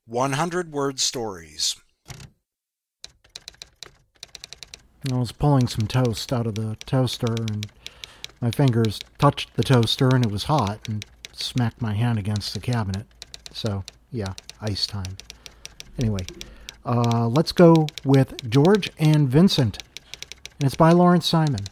100-word stories. I was pulling some toast out of the toaster, and my fingers touched the toaster, and it was hot, and smacked my hand against the cabinet. So, yeah, ice time. Anyway, let's go with George and Vincent, and it's by Lawrence Simon.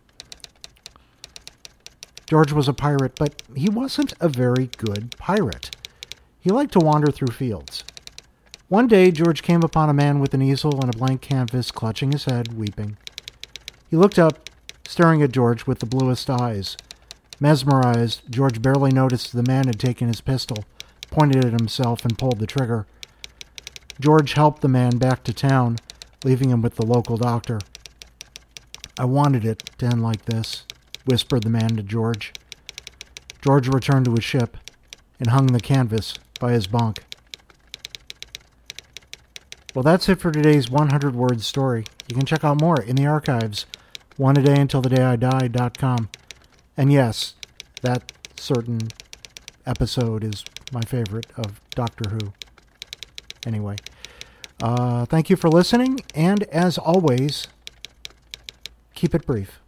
George was a pirate, but he wasn't a very good pirate. He liked to wander through fields. One day, George came upon a man with an easel and a blank canvas, clutching his head, weeping. He looked up, staring at George with the bluest eyes. Mesmerized, George barely noticed the man had taken his pistol, pointed at himself, and pulled the trigger. George helped the man back to town, leaving him with the local doctor. "I wanted it to end like this," whispered the man to George. George returned to his ship and hung the canvas by his bunk. Well, that's it for today's 100-word story. You can check out more in the archives, oneadayuntilthedayidie.com. And yes, that certain episode is my favorite of Doctor Who. Anyway, thank you for listening, and as always, keep it brief.